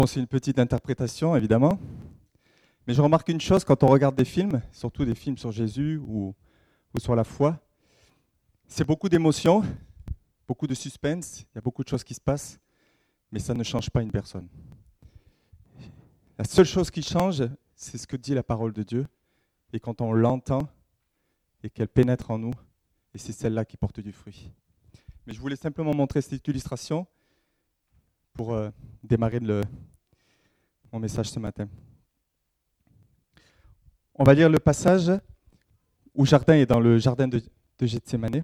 Bon, c'est une petite interprétation, évidemment. Mais je remarque une chose quand on regarde des films, surtout des films sur Jésus ou sur la foi, c'est beaucoup d'émotions, beaucoup de suspense, il y a beaucoup de choses qui se passent, mais ça ne change pas une personne. La seule chose qui change, c'est ce que dit la parole de Dieu, et quand on l'entend et qu'elle pénètre en nous, et c'est celle-là qui porte du fruit. Mais je voulais simplement montrer cette illustration pour démarrer mon message ce matin. On va lire le passage où Jardin est dans le jardin de Gethsémanée.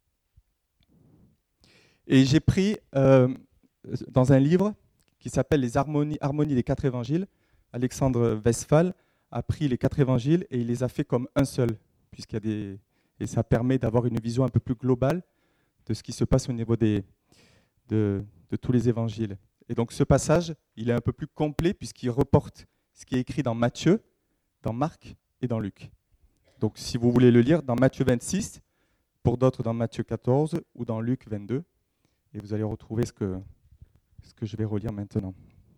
Et j'ai pris dans un livre qui s'appelle Les harmonies des 4 évangiles. Alexandre Westphal a pris les 4 évangiles et il les a fait comme un seul, et ça permet d'avoir une vision un peu plus globale de ce qui se passe au niveau de tous les évangiles. Et donc ce passage, il est un peu plus complet puisqu'il reporte ce qui est écrit dans Matthieu, dans Marc et dans Luc. Donc si vous voulez le lire, dans Matthieu 26, pour d'autres dans Matthieu 14 ou dans Luc 22, et vous allez retrouver ce que je vais relire maintenant.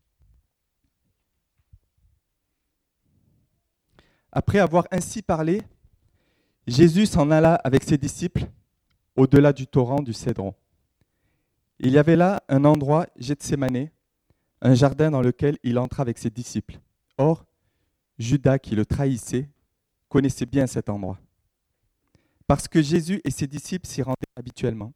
Après avoir ainsi parlé, Jésus s'en alla avec ses disciples au-delà du torrent du Cédron. Il y avait là un endroit, Gethsémanée, un jardin dans lequel il entra avec ses disciples. Or, Judas, qui le trahissait, connaissait bien cet endroit, parce que Jésus et ses disciples s'y rendaient habituellement.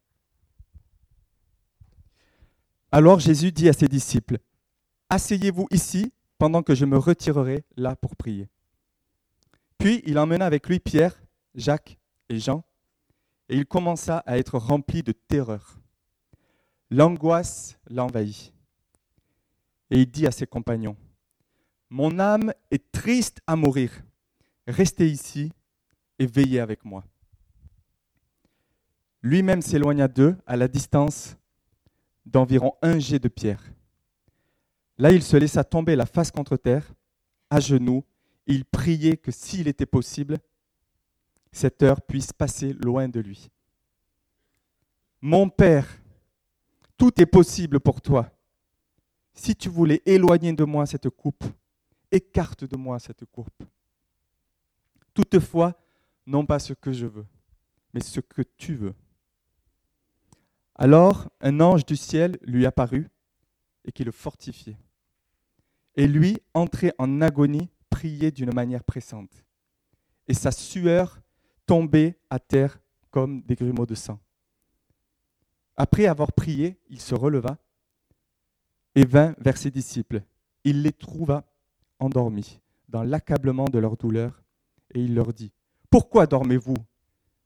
Alors Jésus dit à ses disciples, « Asseyez-vous ici pendant que je me retirerai là pour prier. » Puis il emmena avec lui Pierre, Jacques et Jean, et il commença à être rempli de terreur. L'angoisse l'envahit. Et il dit à ses compagnons, « Mon âme est triste à mourir. Restez ici et veillez avec moi. » Lui-même s'éloigna d'eux à la distance d'environ 1 jet de pierre. Là, il se laissa tomber la face contre terre, à genoux, et il priait que s'il était possible, cette heure puisse passer loin de lui. « Mon Père, tout est possible pour toi. Si tu voulais éloigner de moi cette coupe, écarte de moi cette coupe. Toutefois, non pas ce que je veux, mais ce que tu veux. » Alors, un ange du ciel lui apparut et qui le fortifiait. Et lui, entré en agonie, priait d'une manière pressante. Et sa sueur tombait à terre comme des grumeaux de sang. Après avoir prié, il se releva et vint vers ses disciples. Il les trouva endormis dans l'accablement de leur douleur et il leur dit, « Pourquoi dormez-vous, Simon ?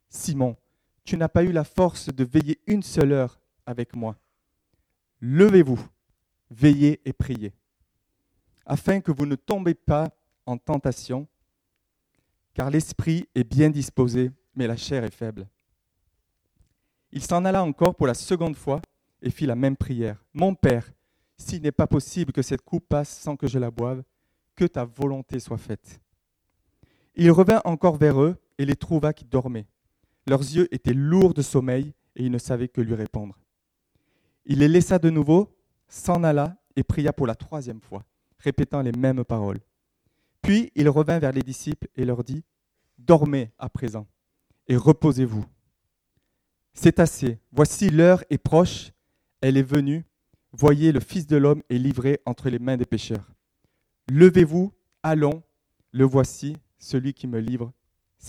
Tu n'as pas eu la force de veiller 1 seule heure avec moi. Levez-vous, veillez et priez, afin que vous ne tombez pas en tentation, car l'esprit est bien disposé, mais la chair est faible. » Il s'en alla encore pour la 2e fois et fit la même prière. « Mon Père, s'il n'est pas possible que cette coupe passe sans que je la boive, que ta volonté soit faite. » Il revint encore vers eux et les trouva qui dormaient. Leurs yeux étaient lourds de sommeil et ils ne savaient que lui répondre. Il les laissa de nouveau, s'en alla et pria pour la 3e fois, répétant les mêmes paroles. Puis il revint vers les disciples et leur dit, « Dormez à présent et reposez-vous. C'est assez, voici l'heure est proche, elle est venue. Voyez, le Fils de l'homme est livré entre les mains des pécheurs. Levez-vous, allons, le voici, celui qui me livre s'approche. »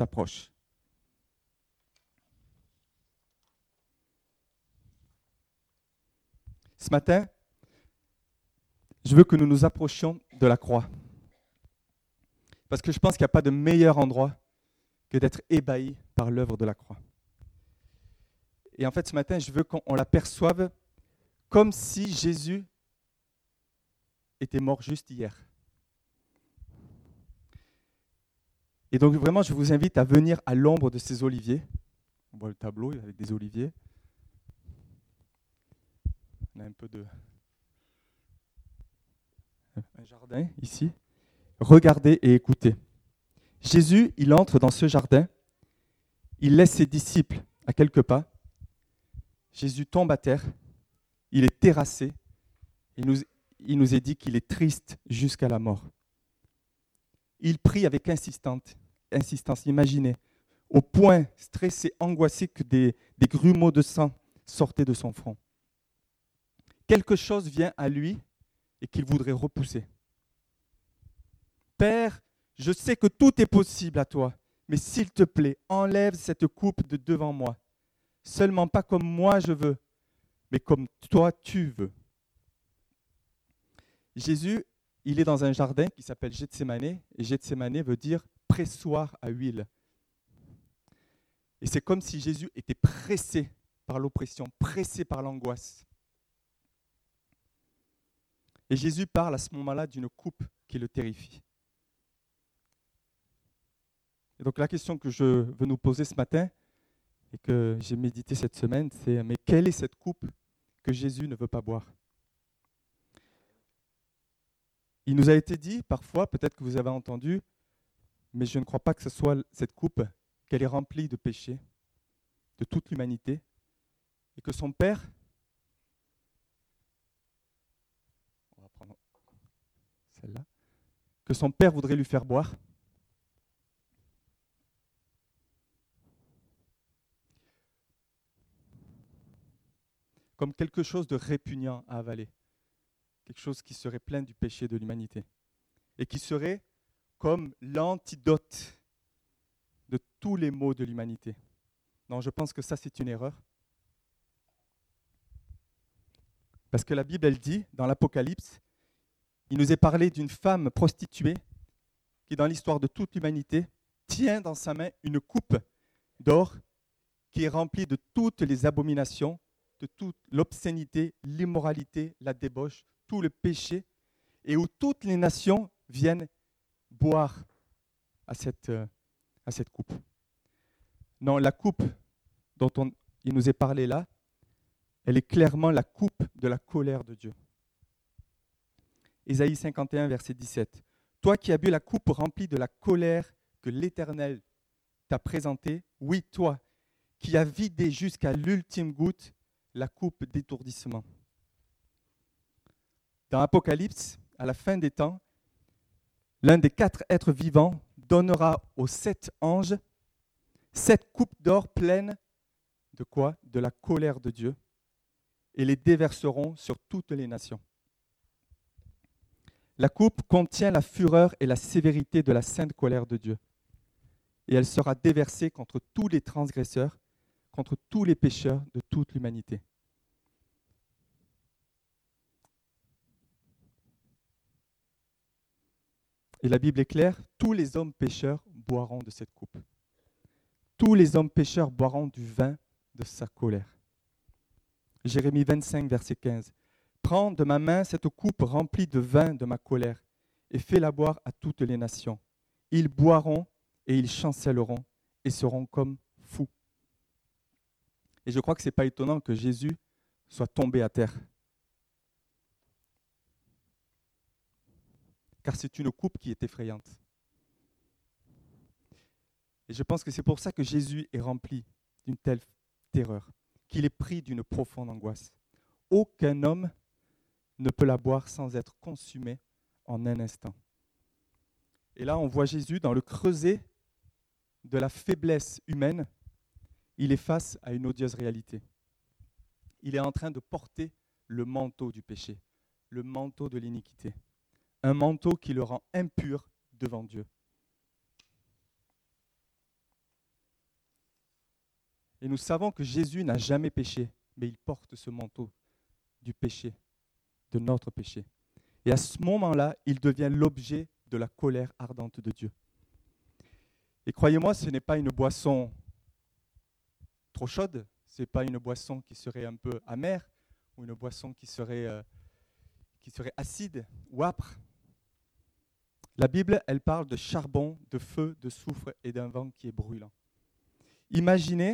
Ce matin, je veux que nous nous approchions de la croix. Parce que je pense qu'il n'y a pas de meilleur endroit que d'être ébahi par l'œuvre de la croix. Et en fait, ce matin, je veux qu'on l'aperçoive comme si Jésus était mort juste hier. Et donc vraiment, je vous invite à venir à l'ombre de ces oliviers. On voit le tableau avec des oliviers. On a un jardin ici. Regardez et écoutez. Jésus, il entre dans ce jardin. Il laisse ses disciples à quelques pas. Jésus tombe à terre. Il est terrassé. il nous est dit qu'il est triste jusqu'à la mort. Il prie avec insistance, imaginez, au point stressé, angoissé que des grumeaux de sang sortaient de son front. Quelque chose vient à lui et qu'il voudrait repousser. Père, je sais que tout est possible à toi, mais s'il te plaît, enlève cette coupe de devant moi. Seulement pas comme moi je veux, mais comme toi tu veux. Jésus, il est dans un jardin qui s'appelle Gethsémane, et Gethsémane veut dire pressoir à huile. Et c'est comme si Jésus était pressé par l'oppression, pressé par l'angoisse. Et Jésus parle à ce moment-là d'une coupe qui le terrifie. Et donc la question que je veux nous poser ce matin, et que j'ai médité cette semaine, c'est mais quelle est cette coupe que Jésus ne veut pas boire? Il nous a été dit parfois, peut-être que vous avez entendu, mais je ne crois pas que ce soit cette coupe, qu'elle est remplie de péchés de toute l'humanité, et que son Père, on va prendre celle-là, que son Père voudrait lui faire boire. Comme quelque chose de répugnant à avaler, quelque chose qui serait plein du péché de l'humanité, et qui serait comme l'antidote de tous les maux de l'humanité. Non, je pense que ça, c'est une erreur. Parce que la Bible, elle dit, dans l'Apocalypse, il nous est parlé d'une femme prostituée qui, dans l'histoire de toute l'humanité, tient dans sa main une coupe d'or qui est remplie de toutes les abominations, de toute l'obscénité, l'immoralité, la débauche, tout le péché, et où toutes les nations viennent boire à cette coupe. Non, la coupe dont il nous est parlé là, elle est clairement la coupe de la colère de Dieu. Ésaïe 51, verset 17. « Toi qui as bu la coupe remplie de la colère que l'Éternel t'a présentée, oui, toi qui as vidé jusqu'à l'ultime goutte la coupe d'étourdissement. » Dans Apocalypse, à la fin des temps, l'un des 4 êtres vivants donnera aux 7 anges 7 coupes d'or pleines de quoi? De la colère de Dieu, et les déverseront sur toutes les nations. La coupe contient la fureur et la sévérité de la sainte colère de Dieu, et elle sera déversée contre tous les transgresseurs, contre tous les pécheurs de toute l'humanité. Et la Bible est claire, tous les hommes pécheurs boiront de cette coupe. Tous les hommes pécheurs boiront du vin de sa colère. Jérémie 25, verset 15. « Prends de ma main cette coupe remplie de vin de ma colère et fais-la boire à toutes les nations. Ils boiront et ils chancelleront et seront comme fous. » Et je crois que ce n'est pas étonnant que Jésus soit tombé à terre. Car c'est une coupe qui est effrayante. Et je pense que c'est pour ça que Jésus est rempli d'une telle terreur, qu'il est pris d'une profonde angoisse. Aucun homme ne peut la boire sans être consumé en un instant. Et là, on voit Jésus dans le creuset de la faiblesse humaine. Il est face à une odieuse réalité. Il est en train de porter le manteau du péché, le manteau de l'iniquité. Un manteau qui le rend impur devant Dieu. Et nous savons que Jésus n'a jamais péché, mais il porte ce manteau du péché, de notre péché. Et à ce moment-là, il devient l'objet de la colère ardente de Dieu. Et croyez-moi, ce n'est pas une boisson trop chaude, ce n'est pas une boisson qui serait un peu amère, ou une boisson qui serait acide ou âpre. La Bible, elle parle de charbon, de feu, de soufre et d'un vent qui est brûlant. Imaginez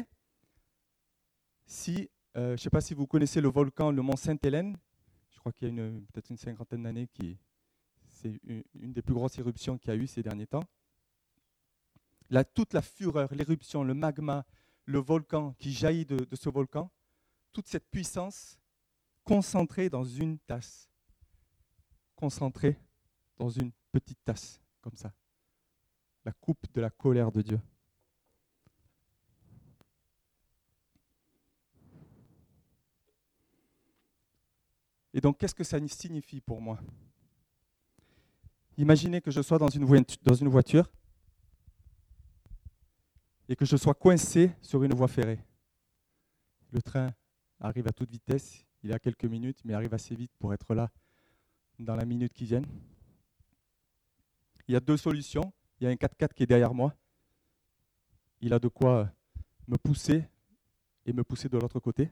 si, je ne sais pas si vous connaissez le volcan, le mont Sainte-Hélène, je crois qu'il y a peut-être une 50aine d'années, c'est une des plus grosses éruptions qu'il y a eu ces derniers temps. Là, toute la fureur, l'éruption, le magma, le volcan qui jaillit de ce volcan, toute cette puissance concentrée dans une tasse. concentré dans une petite tasse, comme ça. La coupe de la colère de Dieu. Et donc, qu'est-ce que ça signifie pour moi? Imaginez que je sois dans une voiture et que je sois coincé sur une voie ferrée. Le train arrive à toute vitesse, il est à quelques minutes, mais il arrive assez vite pour être là dans la minute qui vient. Il y a deux solutions. Il y a un 4x4 qui est derrière moi. Il a de quoi me pousser et me pousser de l'autre côté.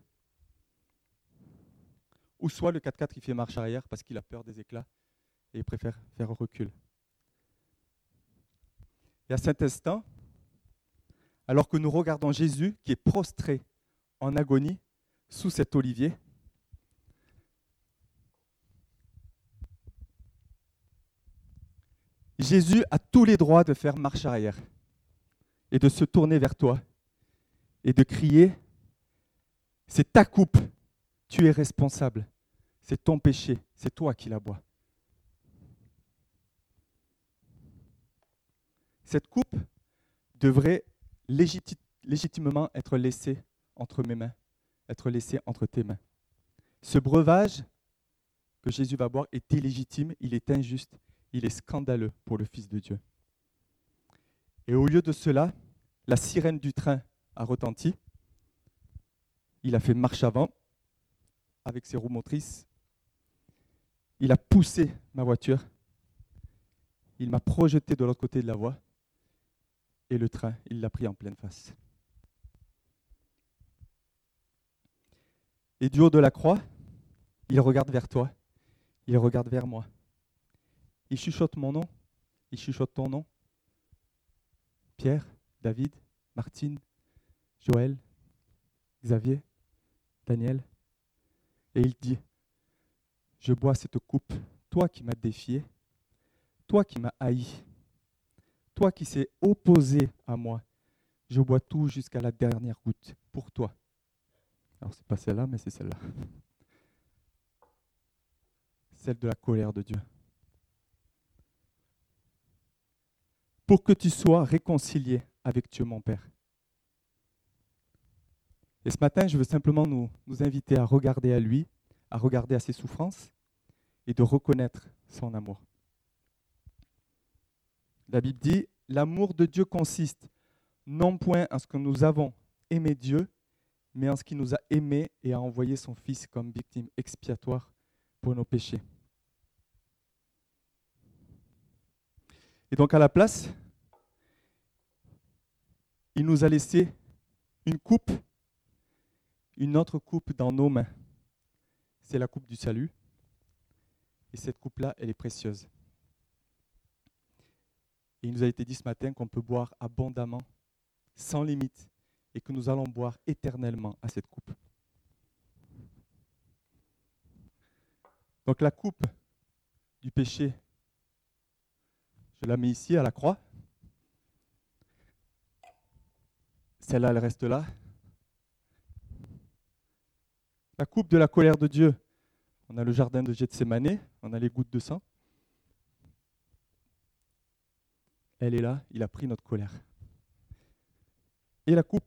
Ou soit le 4x4 il fait marche arrière parce qu'il a peur des éclats et il préfère faire un recul. Et à cet instant, alors que nous regardons Jésus qui est prostré en agonie sous cet olivier, Jésus a tous les droits de faire marche arrière et de se tourner vers toi et de crier « C'est ta coupe, tu es responsable, c'est ton péché, c'est toi qui la bois. » Cette coupe devrait légitimement être laissée entre mes mains, être laissée entre tes mains. Ce breuvage que Jésus va boire est illégitime, il est injuste, il est scandaleux pour le Fils de Dieu. Et au lieu de cela, la sirène du train a retenti. Il a fait marche avant avec ses roues motrices. Il a poussé ma voiture. Il m'a projeté de l'autre côté de la voie. Et le train, il l'a pris en pleine face. Et du haut de la croix, il regarde vers toi. Il regarde vers moi. Il chuchote mon nom. Il chuchote ton nom. Pierre, David, Martine, Joël, Xavier, Daniel. Et il dit, je bois cette coupe, toi qui m'as défié, toi qui m'as haï, toi qui s'es opposé à moi, je bois tout jusqu'à la dernière goutte pour toi. Alors c'est pas celle-là, mais c'est celle-là. Celle de la colère de Dieu. Pour que tu sois réconcilié avec Dieu mon Père. Et ce matin, je veux simplement nous inviter à regarder à lui, à regarder à ses souffrances et de reconnaître son amour. La Bible dit, l'amour de Dieu consiste non point en ce que nous avons aimé Dieu, mais en ce qu'il nous a aimés et a envoyé son Fils comme victime expiatoire pour nos péchés. Et donc à la place, il nous a laissé une coupe, une autre coupe dans nos mains. C'est la coupe du salut. Et cette coupe-là, elle est précieuse. Et il nous a été dit ce matin qu'on peut boire abondamment, sans limite, et que nous allons boire éternellement à cette coupe. Donc la coupe du péché, je la mets ici à la croix. Celle-là, elle reste là. La coupe de la colère de Dieu, on a le jardin de Gethsémanée, on a les gouttes de sang. Elle est là, il a pris notre colère. Et la coupe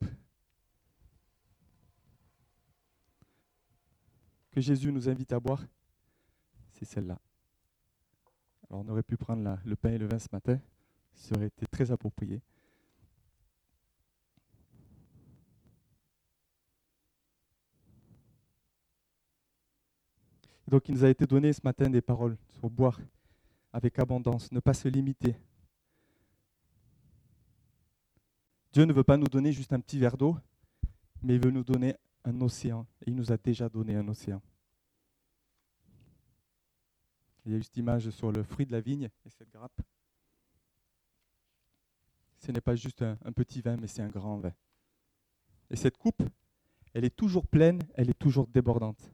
que Jésus nous invite à boire, c'est celle-là. Alors on aurait pu prendre le pain et le vin ce matin, ça aurait été très approprié. Donc il nous a été donné ce matin des paroles sur boire avec abondance, ne pas se limiter. Dieu ne veut pas nous donner juste un petit verre d'eau, mais il veut nous donner un océan. Et il nous a déjà donné un océan. Il y a eu cette image sur le fruit de la vigne et cette grappe. Ce n'est pas juste un petit vin, mais c'est un grand vin. Et cette coupe, elle est toujours pleine, elle est toujours débordante.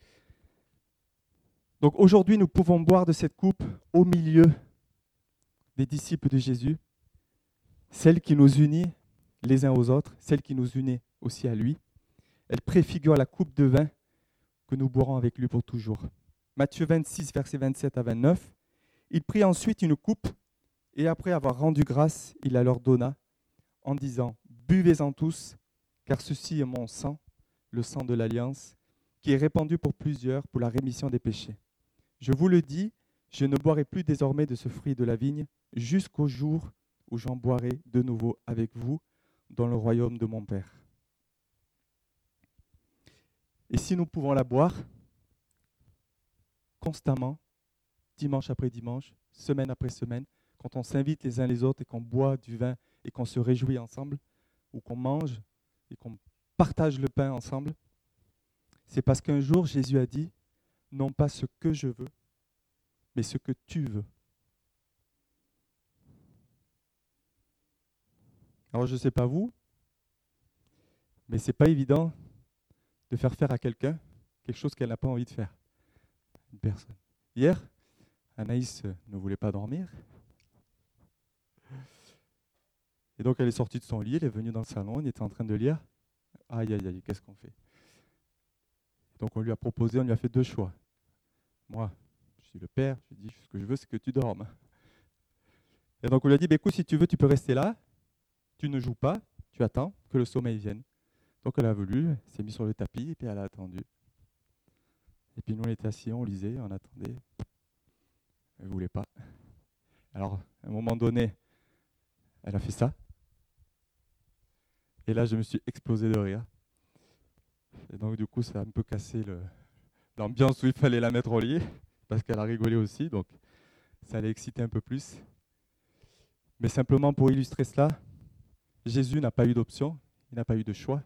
Donc aujourd'hui, nous pouvons boire de cette coupe au milieu des disciples de Jésus, celle qui nous unit les uns aux autres, celle qui nous unit aussi à lui. Elle préfigure la coupe de vin que nous boirons avec lui pour toujours. Matthieu 26, versets 27 à 29. Il prit ensuite une coupe, et après avoir rendu grâce, il la leur donna, en disant, buvez-en tous, car ceci est mon sang, le sang de l'alliance, qui est répandu pour plusieurs pour la rémission des péchés. Je vous le dis, je ne boirai plus désormais de ce fruit de la vigne, jusqu'au jour où j'en boirai de nouveau avec vous dans le royaume de mon Père. Et si nous pouvons la boire constamment, dimanche après dimanche, semaine après semaine, quand on s'invite les uns les autres et qu'on boit du vin et qu'on se réjouit ensemble, ou qu'on mange et qu'on partage le pain ensemble, c'est parce qu'un jour Jésus a dit, non pas ce que je veux, mais ce que tu veux. Alors je ne sais pas vous, mais ce n'est pas évident de faire faire à quelqu'un quelque chose qu'elle n'a pas envie de faire. Une personne. Hier, Anaïs ne voulait pas dormir. Et donc elle est sortie de son lit, elle est venue dans le salon, elle était en train de lire. Aïe, aïe, aïe, qu'est-ce qu'on fait? Donc on lui a proposé, on lui a fait deux choix. Moi, je suis le père, je dis, ce que je veux, c'est que tu dormes. Et donc on lui a dit, écoute, si tu veux, tu peux rester là, tu ne joues pas, tu attends que le sommeil vienne. Donc elle a voulu, elle s'est mise sur le tapis et puis elle a attendu. Et puis nous on était assis, on lisait, on attendait. Elle ne voulait pas. Alors à un moment donné, elle a fait ça. Et là je me suis explosé de rire. Et donc du coup ça a un peu cassé l'ambiance où il fallait la mettre au lit, parce qu'elle a rigolé aussi, donc ça allait exciter un peu plus. Mais simplement pour illustrer cela, Jésus n'a pas eu d'option, il n'a pas eu de choix.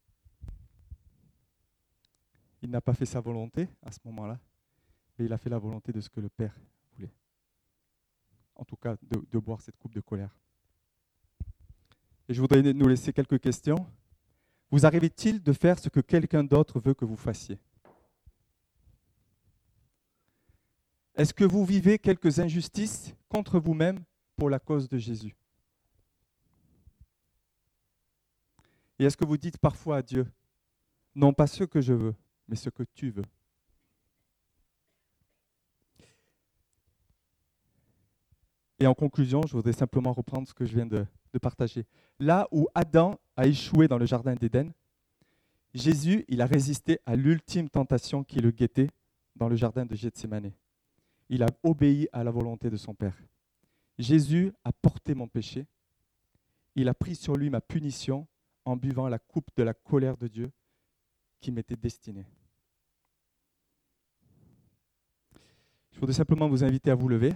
Il n'a pas fait sa volonté à ce moment-là, mais il a fait la volonté de ce que le Père voulait. En tout cas, de boire cette coupe de colère. Et je voudrais nous laisser quelques questions. Vous arrive-t-il de faire ce que quelqu'un d'autre veut que vous fassiez? Est-ce que vous vivez quelques injustices contre vous-même pour la cause de Jésus? Et est-ce que vous dites parfois à Dieu, non pas ce que je veux, mais ce que tu veux? Et en conclusion, je voudrais simplement reprendre ce que je viens de partager. Là où Adam a échoué dans le jardin d'Éden, Jésus, il a résisté à l'ultime tentation qui le guettait dans le jardin de Gethsémane. Il a obéi à la volonté de son Père. Jésus a porté mon péché. Il a pris sur lui ma punition en buvant la coupe de la colère de Dieu qui m'était destinée. Je voudrais simplement vous inviter à vous lever.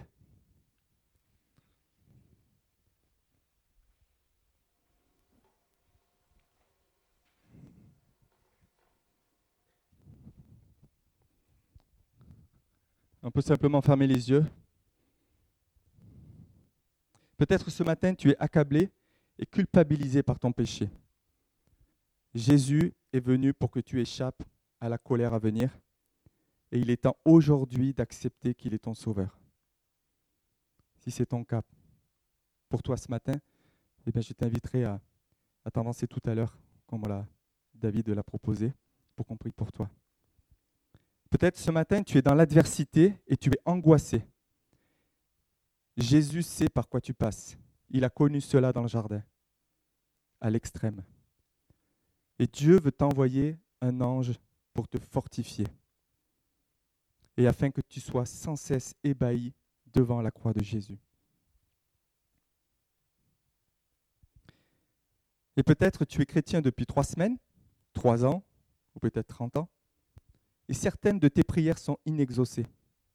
On peut simplement fermer les yeux. Peut-être ce matin, tu es accablé et culpabilisé par ton péché. Jésus est venu pour que tu échappes à la colère à venir et il est temps aujourd'hui d'accepter qu'il est ton sauveur. Si c'est ton cas pour toi ce matin, eh bien, je t'inviterai à t'avancer tout à l'heure, comme David l'a proposé, pour qu'on prie pour toi. Peut-être ce matin, tu es dans l'adversité et tu es angoissé. Jésus sait par quoi tu passes. Il a connu cela dans le jardin, à l'extrême. Et Dieu veut t'envoyer un ange pour te fortifier et afin que tu sois sans cesse ébahi devant la croix de Jésus. Et peut-être tu es chrétien depuis 3 semaines, 3 ans, ou peut-être 30 ans, et certaines de tes prières sont inexaucées.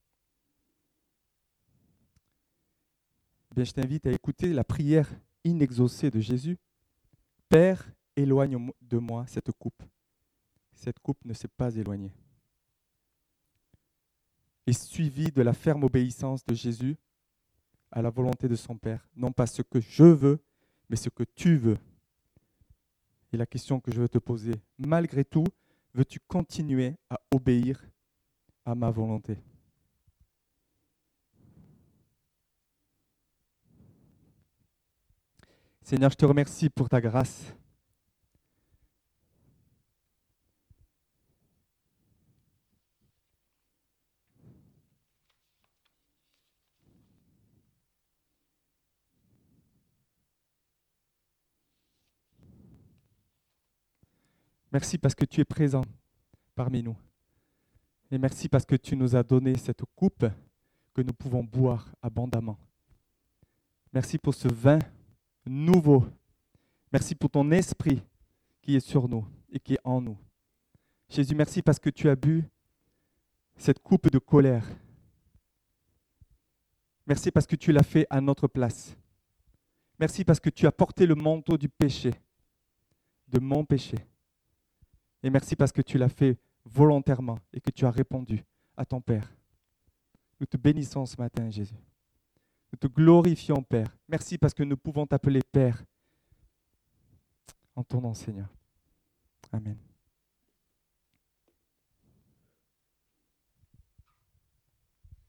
Eh bien, je t'invite à écouter la prière inexaucée de Jésus. Père, éloigne de moi cette coupe. Cette coupe ne s'est pas éloignée. Et suivi de la ferme obéissance de Jésus à la volonté de son Père. Non pas ce que je veux, mais ce que tu veux. Et la question que je veux te poser, malgré tout, veux-tu continuer à obéir à ma volonté? Seigneur, je te remercie pour ta grâce. Merci parce que tu es présent parmi nous. Et merci parce que tu nous as donné cette coupe que nous pouvons boire abondamment. Merci pour ce vin nouveau. Merci pour ton esprit qui est sur nous et qui est en nous. Jésus, merci parce que tu as bu cette coupe de colère. Merci parce que tu l'as fait à notre place. Merci parce que tu as porté le manteau du péché, de mon péché. Et merci parce que tu l'as fait volontairement et que tu as répondu à ton Père. Nous te bénissons ce matin, Jésus. Nous te glorifions, Père. Merci parce que nous pouvons t'appeler Père en ton nom, Seigneur. Amen.